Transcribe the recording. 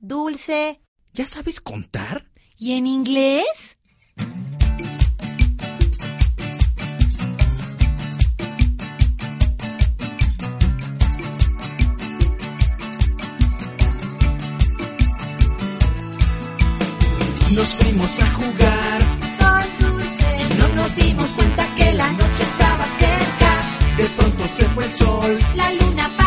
Dulce. ¿Ya sabes contar? ¿Y en inglés? Nos fuimos a jugar Con Dulce. y no nos dimos cuenta que la noche estaba cerca. De pronto se fue el sol. La luna